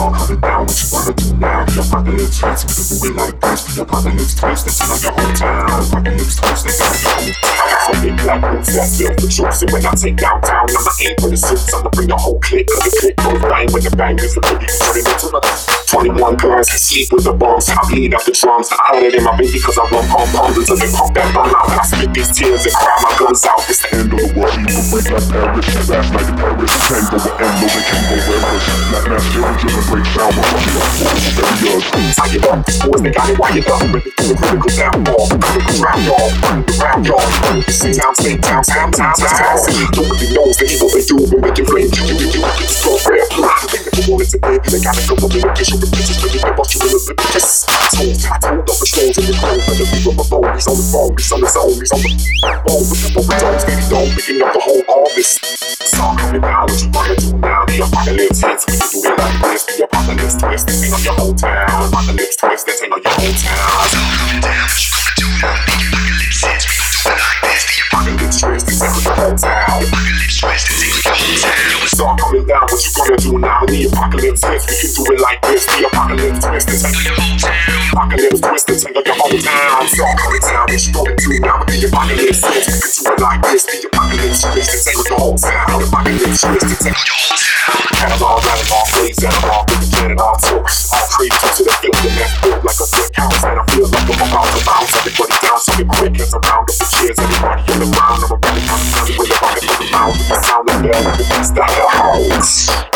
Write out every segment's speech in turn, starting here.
all coming down. What you wanna do now? The apocalypse twist. We can do it like this. The apocalypse twist. That's on your hometown. Apocalypse twist. That's on your hometown. Fucking black roots, that's built for troops. And when I take downtown, I'ma aim for the suits. I'ma bring the whole clique. Cause the clique goes bang when the bang is the boogie. Turn it into the 21 guns. Sleep with the bombs. I bleed out the drums. I hide it in my baby cause I run pom-poms until they pump that bum out. I spit these tears and cry my guns out. It's the end of the world. You can break like Paris. Rap like the Paris. Tango with Endo. They can't go wherever. Black mass children break down. We're running up for the very earth. Tie it up. These boys, they got it wired up. Ready for the critical downfall. Critical drop, y'all. Around y'all. Sing down, stay down, town. Nobody knows the evil they do when they can blame you. You get this program. They want it to be. They gotta go up in the kitchen with bitches. Really, they bust you in the lip. Just I told up the strolls in the cold. But the leave my phone. He's on the phone. He's on his own. He's on the phone with the overdose. They don't picking up the whole office. It's all coming down. What you wanna do now? The apocalypse hits. We can do it like this. The apocalypse twist. This ain't on your whole town. Apocalypse twist. This ain't on your whole town. It's all coming down. What you gonna do now? The apocalypse hits. We can do it like this. The apocalypse twist. This ain't on your whole town. Apocalypse twist. This ain't on your whole town. It's all coming down. What you gonna do now? The apocalypse hits. We can do it like this. The apocalypse twist. This ain't on your whole town. Apocalypse twist. This ain't on your whole town. It's all coming down. What you gonna do now? The apocalypse hits. We can do it like this. The apocalypse twist. This ain't on your whole town. The apocalypse twist. This ain't on your whole town. Analog, phase, analog, with the planet all took. All crazy to the building that's built like a brick house. And I feel like I'm about to bounce. Everybody down, so get quick. Let's round up the chairs. Everybody on the ground. I'm running on the ground with the bucket from the mouth. With the sound of bell, with the beast out the house.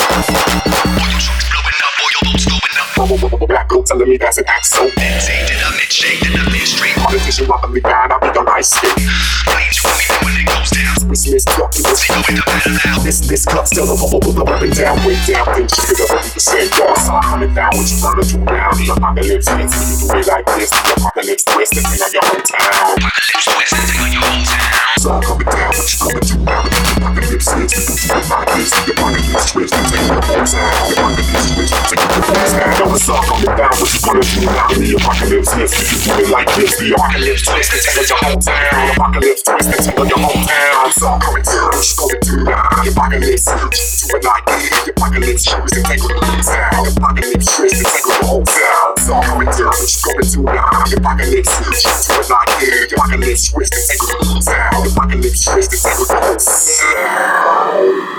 Black girl telling me that's an act so bad. Say did I miss shake, did I miss straight? Politician rockin' me bad, I be on ice skate. Flames for me when it goes down. Christmas truck, Take away the battle now. this club still a bubble with the weapon down, way down. Things just could never be the same. Y'all saw coming down, what you wanna do now? The apocalypse hits, we can do it like this. The apocalypse twist, this ain't on your hometown. Apocalypse twist, this ain't on your hometown. It's all coming down, what you gonna do now? The apocalypse hits, we can do it like this. The apocalypse twist, this ain't on your hometown. The apocalypse twist, this ain't on your hometown. Yo, it's all coming down, what you gonna do now? The apocalypse hits, we can do it like this. The apocalypse twist, this ain't on your hometown. The apocalypse twist, this ain't on your hometown. It's all coming down, what you gonna do now? The apocalypse hits, do it like this. The apocalypse twist, this ain't on your hometown. The apocalypse twist, this ain't on your hometown. It's all coming down, what you gonna do now? The apocalypse hits, do it like this. The apocalypse twist, this ain't on your hometown. The apocalypse twist, this ain't on your hometown.